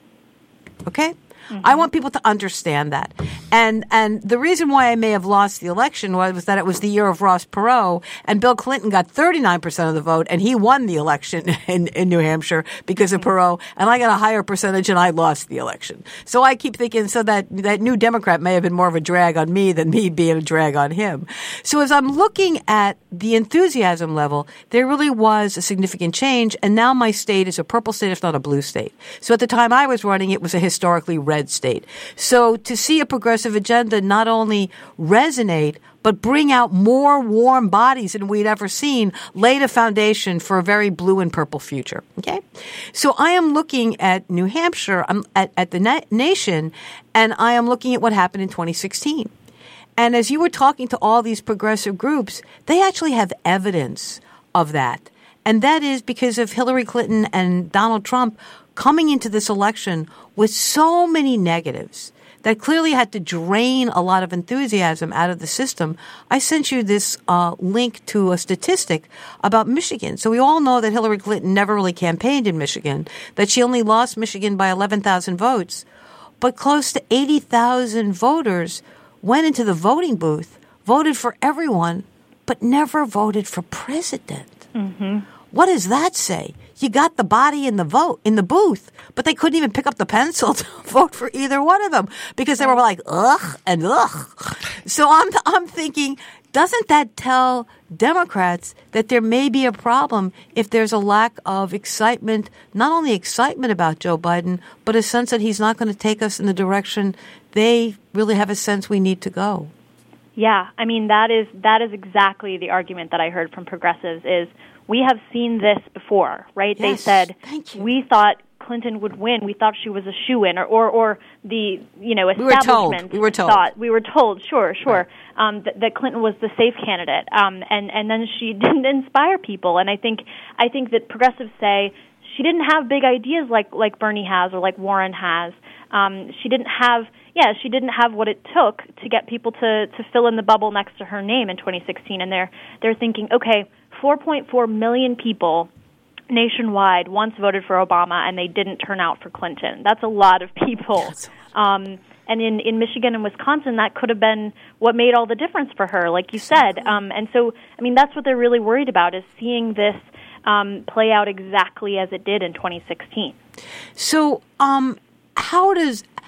Okay? Mm-hmm. I want people to understand that. And and the reason why I may have lost the election was, was that it was the year of Ross Perot, and Bill Clinton got thirty-nine percent of the vote, and he won the election in, in New Hampshire because of Perot, and I got a higher percentage, and I lost the election. So I keep thinking, so that, that new Democrat may have been more of a drag on me than me being a drag on him. So as I'm looking at the enthusiasm level, there really was a significant change, and now my state is a purple state, if not a blue state. So at the time I was running, it was a historically red state. So to see a progressive agenda not only resonate, but bring out more warm bodies than we'd ever seen, laid a foundation for a very blue and purple future. Okay? So I am looking at New Hampshire, I'm at, at the na- nation, and I am looking at what happened in twenty sixteen. And as you were talking to all these progressive groups, they actually have evidence of that. And that is because of Hillary Clinton and Donald Trump coming into this election with so many negatives that clearly had to drain a lot of enthusiasm out of the system. I sent you this uh, link to a statistic about Michigan. So we all know that Hillary Clinton never really campaigned in Michigan, that she only lost Michigan by eleven thousand votes. But close to eighty thousand voters went into the voting booth, voted for everyone, but never voted for president. Mm-hmm. What does that say? You got the body in the vote in the booth, but they couldn't even pick up the pencil to vote for either one of them because they were like ugh and ugh. So I'm I'm thinking, doesn't that tell Democrats that there may be a problem if there's a lack of excitement, not only excitement about Joe Biden, but a sense that he's not going to take us in the direction they really have a sense we need to go? Yeah, I mean that is that is exactly the argument that I heard from progressives is, we have seen this before, right? Yes, they said, thank you. We thought Clinton would win. We thought she was a shoo-in, or, or, or the, you know, we were told. establishment We were told. thought, we were told, sure, sure, right. um, that, that Clinton was the safe candidate. Um, and, and then she didn't inspire people. And I think, I think that progressives say she didn't have big ideas like, like Bernie has or like Warren has. Um, she didn't have, yeah, she didn't have what it took to get people to, to fill in the bubble next to her name in twenty sixteen. And they're, they're thinking, okay, four point four million people nationwide once voted for Obama, and they didn't turn out for Clinton. That's a lot of people. Um, and in, in Michigan and Wisconsin, that could have been what made all the difference for her, like you said. Um, and so, I mean, that's what they're really worried about, is seeing this um, play out exactly as it did in twenty sixteen. So um, how does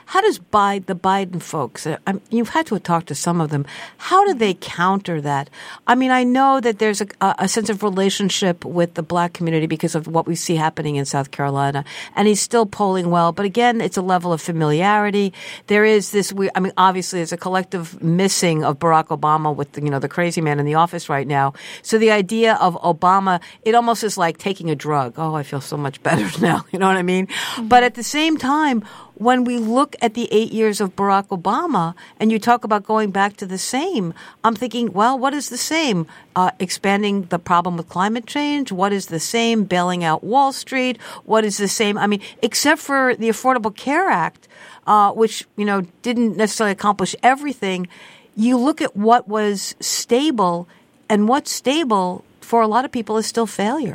how does Biden, the Biden folks, uh, I mean, you've had to talk to some of them, how do they counter that? I mean, I know that there's a, a sense of relationship with the black community because of what we see happening in South Carolina, and he's still polling well. But again, it's a level of familiarity. There is this, we, I mean, obviously there's a collective missing of Barack Obama with the, you know, the crazy man in the office right now. So the idea of Obama, it almost is like taking a drug. Oh, I feel so much better now. You know what I mean? Mm-hmm. But at the same time, when we look at the eight years of Barack Obama and you talk about going back to the same, I'm thinking, well, what is the same? Uh, expanding the problem with climate change? What is the same? Bailing out Wall Street? What is the same? I mean, except for the Affordable Care Act, uh, which, you know, didn't necessarily accomplish everything, you look at what was stable, and what's stable for a lot of people is still failure.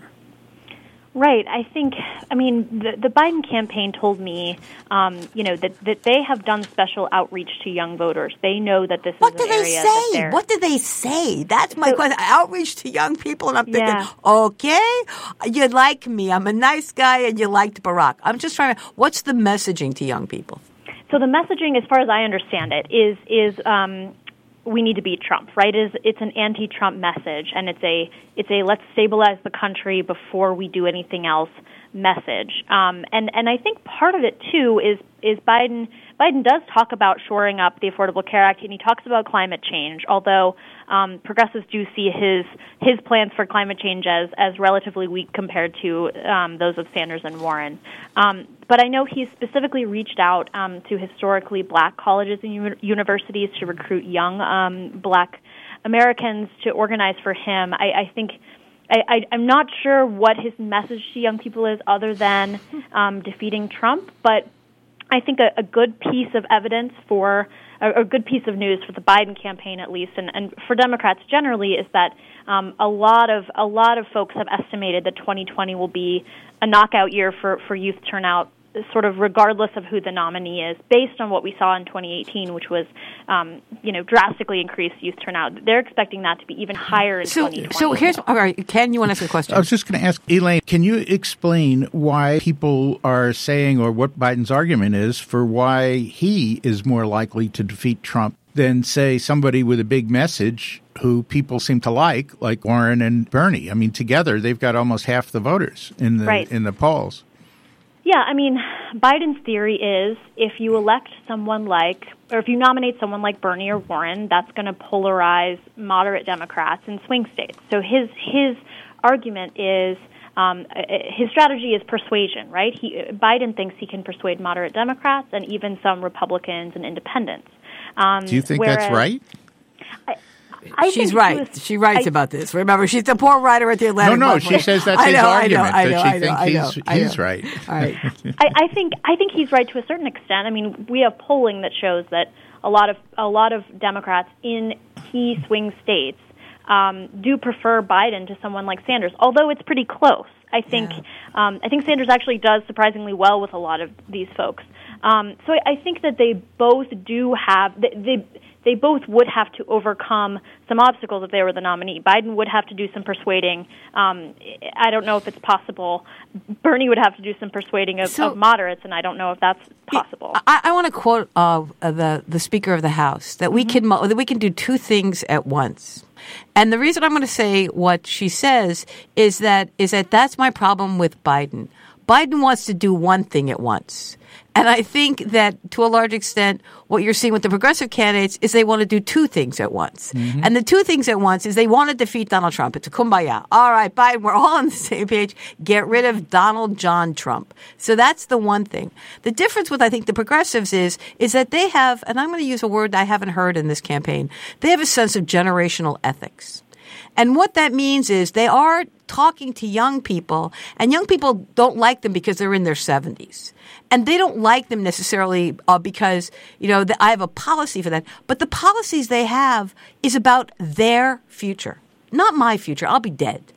Right. I think, I mean, the, the Biden campaign told me, um, you know, that, that they have done special outreach to young voters. They know that this what is an do they area say? that they're... What do they say? That's my so, question. Outreach to young people, and I'm thinking, yeah. okay, you like me. I'm a nice guy, and you liked Barack. I'm just trying to, what's the messaging to young people? So the messaging, as far as I understand it, is is um, we need to beat Trump, right? Is it's an anti-Trump message, and it's a it's a let's stabilize the country before we do anything else message. Um, and and I think part of it too is is Biden Biden does talk about shoring up the Affordable Care Act, and he talks about climate change. Although um, progressives do see his his plans for climate change as as relatively weak compared to um, those of Sanders and Warren. Um, but I know he's specifically reached out um, to historically black colleges and u- universities to recruit young um, black Americans to organize for him. I, I think. I, I, I'm not sure what his message to young people is other than um, defeating Trump, but I think a, a good piece of evidence for, a, a good piece of news for the Biden campaign at least, and, and for Democrats generally, is that um, a lot of a lot of folks have estimated that twenty twenty will be a knockout year for, for youth turnout, sort of regardless of who the nominee is, based on what we saw in twenty eighteen, which was, um, you know, drastically increased youth turnout. They're expecting that to be even higher in so, twenty twenty. So here's, all right, Ken, you want to ask a question? I was just going to ask, Elaine, can you explain why people are saying, or what Biden's argument is for why he is more likely to defeat Trump than, say, somebody with a big message who people seem to like, like Warren and Bernie? I mean, together they've got almost half the voters in the right. in the polls. Yeah, I mean, Biden's theory is if you elect someone like, or if you nominate someone like Bernie or Warren, that's going to polarize moderate Democrats in swing states. So his his argument is, um, his strategy is persuasion, right? He, Biden thinks he can persuade moderate Democrats and even some Republicans and independents. Um, Do you think whereas, that's right? I, I she's think right. was, she writes I, about this. Remember, she's the poor writer at the Atlantic. No, no, Monthly. she says that's I his know, argument, I know, that I she know, I know, thinks I know, he's, he's I know. right. All right. I, I think I think he's right to a certain extent. I mean, we have polling that shows that a lot of a lot of Democrats in key swing states um, do prefer Biden to someone like Sanders, although it's pretty close. I think yeah. um, I think Sanders actually does surprisingly well with a lot of these folks. Um, so I, I think that they both do have they, they they both would have to overcome some obstacles if they were the nominee. Biden would have to do some persuading. Um, I don't know if it's possible. Bernie would have to do some persuading of, so, of moderates, and I don't know if that's possible. I, I want to quote uh, the the Speaker of the House that we mm-hmm. can that we can do two things at once. And the reason I'm going to say what she says is that is that that's my problem with Biden. Biden wants to do one thing at once. And I think that to a large extent, what you're seeing with the progressive candidates is they want to do two things at once. Mm-hmm. And the two things at once is they want to defeat Donald Trump. It's a kumbaya. All right, Biden, we're all on the same page. Get rid of Donald John Trump. So that's the one thing. The difference with, I think, the progressives is, is that they have, and I'm going to use a word I haven't heard in this campaign, they have a sense of generational ethics. And what that means is they are talking to young people, and young people don't like them because they're in their seventies. And they don't like them necessarily uh, because, you know, the, I have a policy for that. But the policies they have is about their future, not my future. I'll be dead.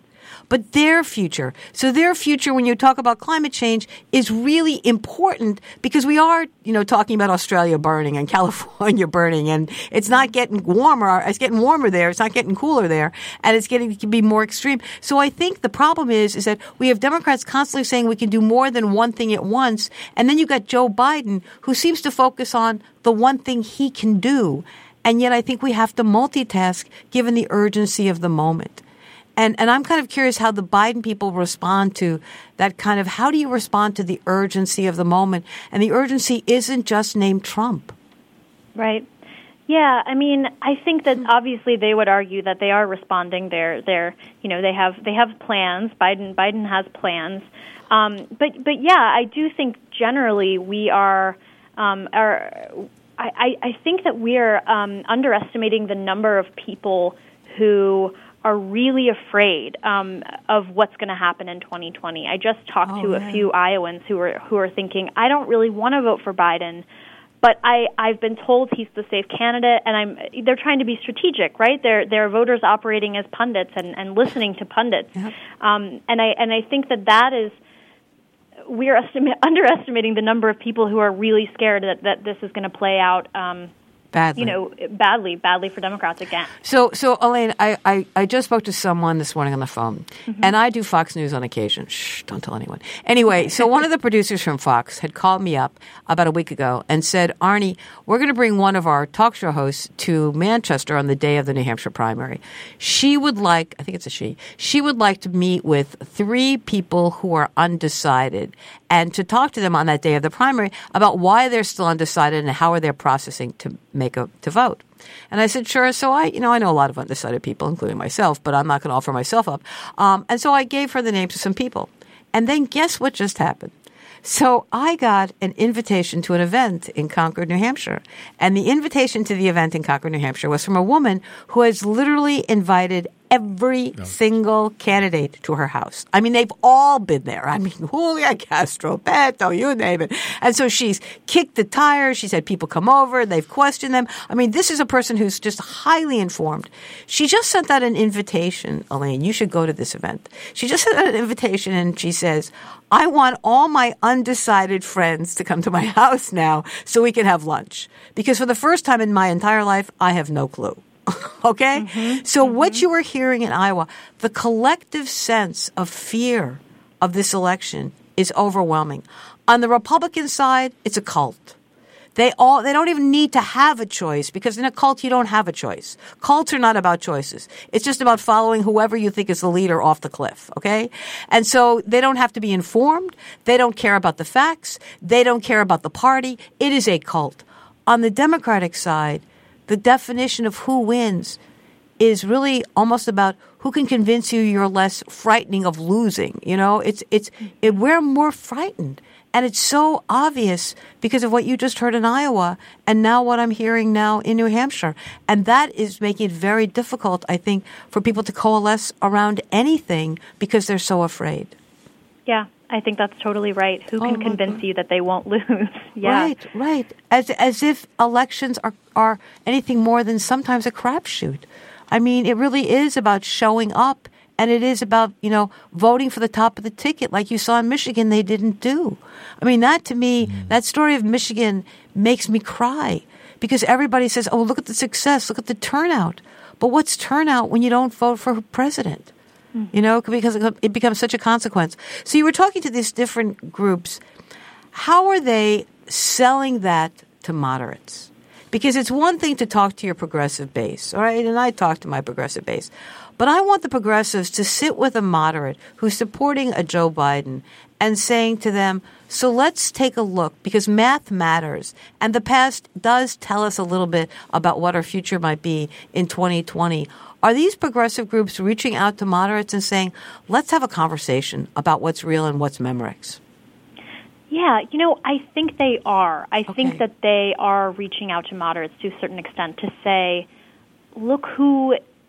but their future. So their future, when you talk about climate change, is really important because we are, you know, talking about Australia burning and California burning, and it's not getting warmer. It's getting warmer there. It's not getting cooler there, and it's getting to be more extreme. So I think the problem is, is that we have Democrats constantly saying we can do more than one thing at once, and then you've got Joe Biden, who seems to focus on the one thing he can do. And yet I think we have to multitask given the urgency of the moment. And and I'm kind of curious how the Biden people respond to that kind of, how do you respond to the urgency of the moment? And the urgency isn't just named Trump. Right. Yeah, I mean, I think that obviously they would argue that they are responding. They're, they're, you know, they have they have plans. Biden Biden has plans. Um, but but yeah, I do think generally we are um, are. I, I think that we are um, underestimating the number of people who are really afraid um, of what's going to happen in twenty twenty. I just talked oh, to a yeah. few Iowans who are who are thinking, I don't really want to vote for Biden, but I, I've been told he's the safe candidate, and I'm. They're trying to be strategic, right? They're they're voters operating as pundits and, and listening to pundits, yep. um, and I and I think that that is. We are estima- underestimating the number of people who are really scared that, that this is going to play out um, badly. You know, badly, badly for Democrats again. So, so Elaine, I, I, I just spoke to someone this morning on the phone, mm-hmm. and I do Fox News on occasion. Shh, don't tell anyone. Anyway, so one of the producers from Fox had called me up about a week ago and said, Arnie, we're going to bring one of our talk show hosts to Manchester on the day of the New Hampshire primary. She would like, I think it's a she, she would like to meet with three people who are undecided and to talk to them on that day of the primary about why they're still undecided and how are they processing to make a to vote. And I said, sure. So I, you know, I know a lot of undecided people, including myself, but I'm not going to offer myself up. Um, and so I gave her the names of some people. And then guess what just happened? So I got an invitation to an event in Concord, New Hampshire. And the invitation to the event in Concord, New Hampshire was from a woman who has literally invited every no. single candidate to her house. I mean, they've all been there. I mean, Julia Castro, Beto, you name it. And so she's kicked the tires. She's had people come over. They've questioned them. I mean, this is a person who's just highly informed. She just sent out an invitation, Elaine. You should go to this event. She just sent out an invitation and she says, I want all my undecided friends to come to my house now so we can have lunch. Because for the first time in my entire life, I have no clue. Okay? Mm-hmm. So mm-hmm. what you are hearing in Iowa, the collective sense of fear of this election is overwhelming. On the Republican side, it's a cult. They all they don't even need to have a choice because in a cult you don't have a choice. Cults are not about choices. It's just about following whoever you think is the leader off the cliff, okay? And so they don't have to be informed. They don't care about the facts. They don't care about the party. It is a cult. On the Democratic side, the definition of who wins is really almost about who can convince you you're less frightening of losing. You know, it's it's it, we're more frightened. And it's so obvious because of what you just heard in Iowa and now what I'm hearing now in New Hampshire. And that is making it very difficult, I think, for people to coalesce around anything because they're so afraid. Yeah, I think that's totally right. Who can oh, convince God. you that they won't lose? Yeah. Right, right. As as if elections are, are anything more than sometimes a crapshoot. I mean, it really is about showing up. And it is about, you know, voting for the top of the ticket like you saw in Michigan they didn't do. I mean, that to me, mm. that story of Michigan makes me cry because everybody says, oh, look at the success, look at the turnout. But what's turnout when you don't vote for president? Mm. You know, because it becomes such a consequence. So you were talking to these different groups. How are they selling that to moderates? Because it's one thing to talk to your progressive base, all right? And I talk to my progressive base. But I want the progressives to sit with a moderate who's supporting a Joe Biden and saying to them, so let's take a look, because math matters. And the past does tell us a little bit about what our future might be in twenty twenty. Are these progressive groups reaching out to moderates and saying, let's have a conversation about what's real and what's Memorex? Yeah, you know, I think they are. I okay. think that they are reaching out to moderates to a certain extent to say, look who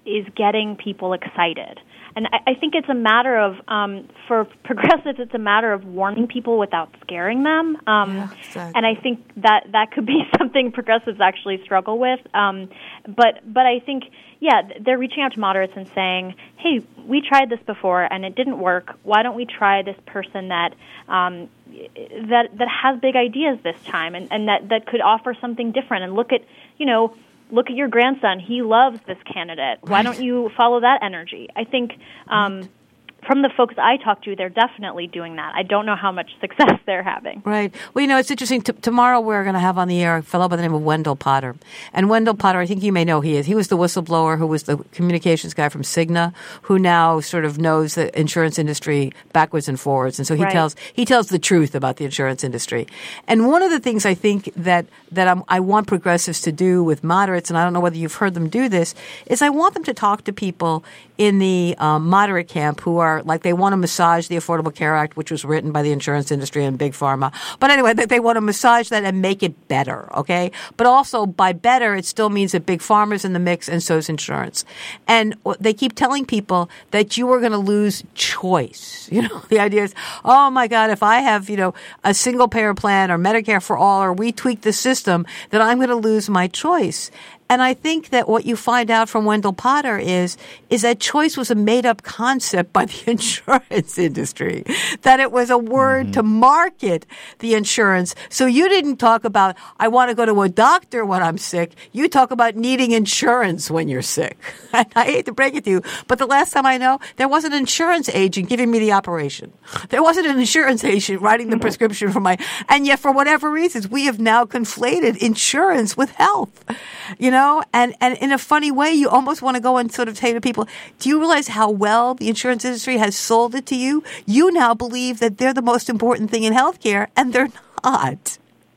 is getting people excited. And I, I think it's a matter of, um, for progressives, it's a matter of warning people without scaring them. Um, yeah, exactly. And I think that that could be something progressives actually struggle with. Um, but but I think, yeah, they're reaching out to moderates and saying, hey, we tried this before and it didn't work. Why don't we try this person that um, that that has big ideas this time and, and that, that could offer something different? And look at, you know, look at your grandson. He loves this candidate. Why don't you follow that energy? I think um, from the folks I talk to, they're definitely doing that. I don't know how much success they're having. Right. Well, you know, it's interesting. T- tomorrow we're going to have on the air a fellow by the name of Wendell Potter. And Wendell Potter, I think you may know who he is. He was the whistleblower who was the communications guy from Cigna, who now sort of knows the insurance industry backwards and forwards. And so he Right. tells he tells the truth about the insurance industry. And one of the things I think that, that I'm, I want progressives to do with moderates, and I don't know whether you've heard them do this, is I want them to talk to people in the um, moderate camp who are like they want to massage the Affordable Care Act, which was written by the insurance industry and Big Pharma. But anyway, they, they want to massage that and make it better, okay? But also by better, it still means that Big Pharma's in the mix and so is insurance. And they keep telling people that you are going to lose choice. You know, the idea is, oh my God, if I have, you know, a single payer plan or Medicare for all, or we tweak the system, then I'm going to lose my choice. And I think that what you find out from Wendell Potter is is that choice was a made-up concept by the insurance industry, that it was a word mm-hmm. to market the insurance. So you didn't talk about, I want to go to a doctor when I'm sick. You talk about needing insurance when you're sick. And I hate to break it to you, but the last time I know, there wasn't an insurance agent giving me the operation. There wasn't an insurance agent writing the prescription for my – and yet for whatever reasons, we have now conflated insurance with health, you know? And, and in a funny way, you almost want to go and sort of say to people, do you realize how well the insurance industry has sold it to you? You now believe that they're the most important thing in healthcare, and they're not.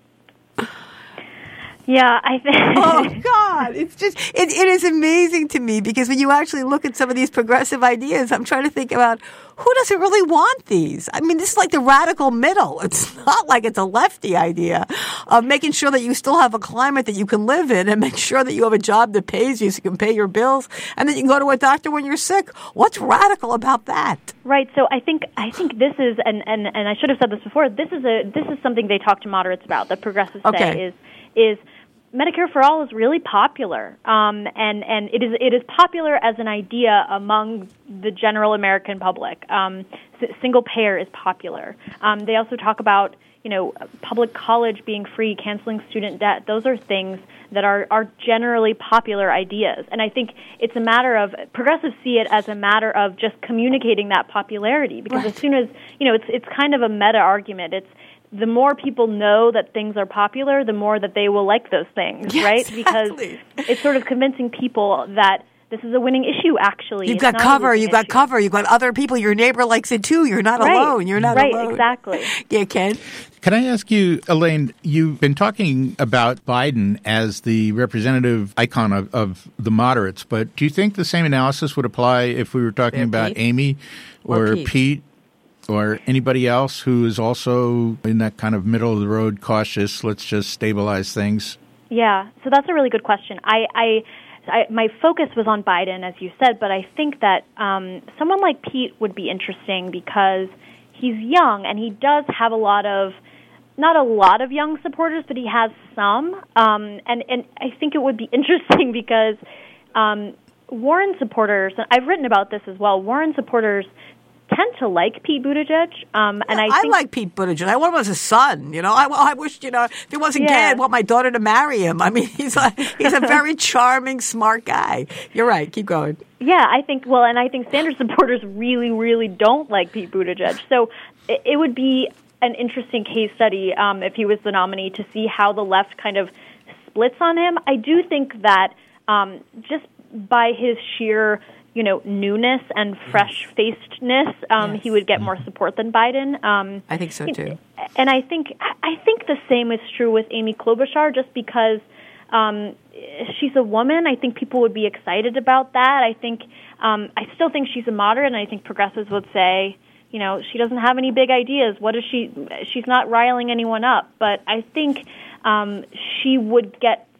Yeah, I think. Oh God, it's just it, it is amazing to me because when you actually look at some of these progressive ideas, I'm trying to think about who doesn't really want these. I mean, this is like the radical middle. It's not like it's a lefty idea of making sure that you still have a climate that you can live in and make sure that you have a job that pays you so you can pay your bills and that you can go to a doctor when you're sick. What's radical about that? Right. So I think I think this is, and, and, and I should have said this before. This is a this is something they talk to moderates about. That progressives okay. say is is. Medicare for All is really popular, um, and and it is it is popular as an idea among the general American public. Um, single payer is popular. Um, they also talk about you know public college being free, canceling student debt. Those are things that are are generally popular ideas, and I think it's a matter of progressives see it as a matter of just communicating that popularity because right. as soon as you know it's it's kind of a meta argument. It's the more people know that things are popular, the more that they will like those things, yes, right? Exactly. Because it's sort of convincing people that this is a winning issue, actually. You've it's got cover. You've got issue. cover. You've got other people. Your neighbor likes it, too. You're not right. alone. You're not right, alone. Right, exactly. Yeah, Ken? Can I ask you, Elaine, you've been talking about Biden as the representative icon of, of the moderates, but do you think the same analysis would apply if we were talking Yeah, about Pete? Amy or, or Pete? Pete? Or anybody else who is also in that kind of middle-of-the-road, cautious, let's just stabilize things? Yeah, so that's a really good question. I, I, I my focus was on Biden, as you said, but I think that um, someone like Pete would be interesting because he's young and he does have a lot of, not a lot of young supporters, but he has some. Um, and, and I think it would be interesting because um, Warren supporters, and I've written about this as well, Warren supporters tend to like Pete Buttigieg, um, and yeah, I, I think, like Pete Buttigieg. I want him as a son. You know, I, I wish you know if he wasn't yeah. gay, I'd want my daughter to marry him. I mean, he's a he's a very charming, smart guy. You're right. Keep going. Yeah, I think. Well, and I think Sanders supporters really, really don't like Pete Buttigieg. So it, it would be an interesting case study um, if he was the nominee to see how the left kind of splits on him. I do think that um, just by his sheer you know, newness and fresh-facedness, um, yes. he would get more support than Biden. Um, I think so, too. And I think I think the same is true with Amy Klobuchar, just because um, she's a woman. I think people would be excited about that. I think um, I still think she's a moderate, and I think progressives would say, you know, she doesn't have any big ideas. What is she? She's not riling anyone up. But I think um, she would get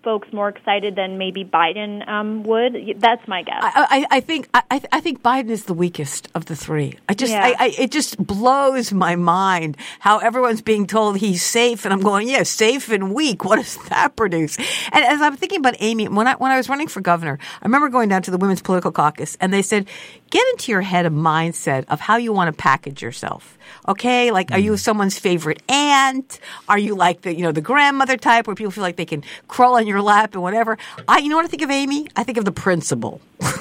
folks more excited than maybe Biden um, would. That's my guess. I, I, I think I, I think Biden is the weakest of the three. I just Yeah. I, I, it just blows my mind how everyone's being told he's safe, and I'm going, yeah, safe and weak. What does that produce? And as I'm thinking about Amy, when I when I was running for governor, I remember going down to the Women's Political Caucus, and they said, get into your head a mindset of how you want to package yourself. Okay, like, are you someone's favorite aunt? Are you like the, you know, the grandmother type where people feel like they can crawl on your lap and whatever? I, you know what I think of Amy? I think of the principal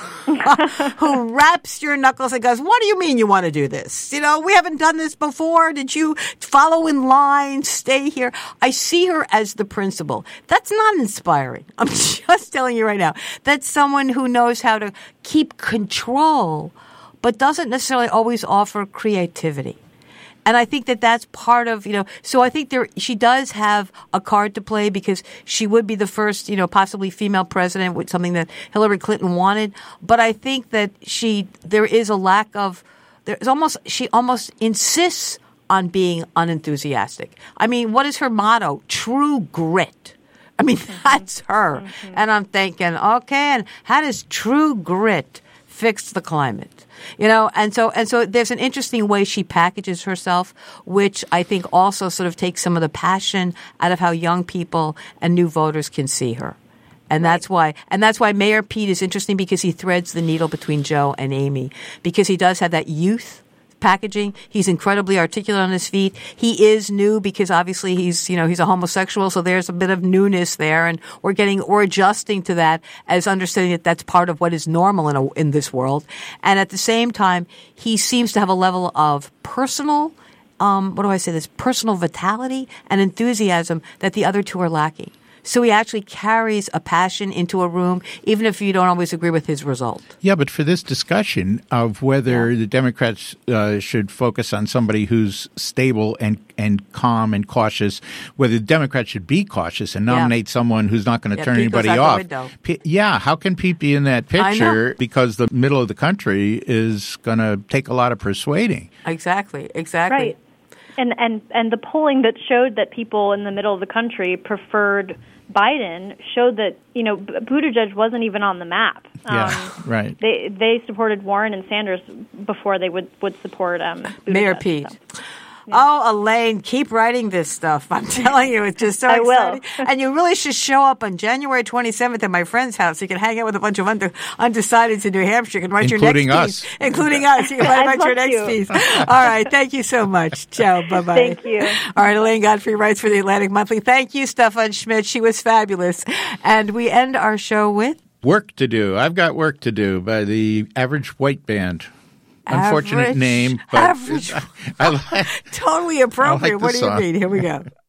who raps your knuckles and goes, what do you mean you want to do this? You know, we haven't done this before. Did you follow in line? Stay here. I see her as the principal. That's not inspiring. I'm just telling you right now. That's someone who knows how to keep control, but doesn't necessarily always offer creativity. And I think that that's part of, you know, so I think there, she does have a card to play because she would be the first, you know, possibly female president, with something that Hillary Clinton wanted. But I think that she, there is a lack of, there's almost, she almost insists on being unenthusiastic. I mean, what is her motto? True grit. I mean, mm-hmm. that's her. Mm-hmm. And I'm thinking, okay, and how does true grit fix the climate? You know, and so and so there's an interesting way she packages herself, which I think also sort of takes some of the passion out of how young people and new voters can see her. And right. that's why and that's why Mayor Pete is interesting, because he threads the needle between Joe and Amy, because he does have that youth packaging. He's incredibly articulate on his feet. He is new because obviously he's, you know, he's a homosexual. So there's a bit of newness there, and we're getting, we're adjusting to that as understanding that that's part of what is normal in a, in this world. And at the same time, he seems to have a level of personal, um, what do I say, this personal vitality and enthusiasm that the other two are lacking. So he actually carries a passion into a room, even if you don't always agree with his result. Yeah, but for this discussion of whether yeah. the Democrats uh, should focus on somebody who's stable and, and calm and cautious, whether the Democrats should be cautious and nominate yeah. someone who's not going to yeah, turn Pete anybody goes out off. the window. P- yeah, how can Pete be in that picture? Because the middle of the country is going to take a lot of persuading. Exactly, exactly. Right. And, and and the polling that showed that people in the middle of the country preferred Biden showed that, you know, Buttigieg wasn't even on the map. Yeah, um, right. They they supported Warren and Sanders before they would, would support um, Buttigieg. Mayor Pete. So. Yeah. Oh, Elaine, keep writing this stuff. I'm telling you, it's just so I exciting. will. And you really should show up on January twenty-seventh at my friend's house. You can hang out with a bunch of under, undecideds in New Hampshire. You can write including your next us. piece. Including us. You can write about your next you. piece. All right. Thank you so much. Ciao. Bye-bye. Thank you. All right. Elaine Godfrey writes for the Atlantic Monthly. Thank you, Stefan Schmidt. She was fabulous. And we end our show with Work to Do. I've Got Work to Do by the Average White Band. Unfortunate average, name, but average, I, I like, totally appropriate. I like what do song. you mean? Here we go.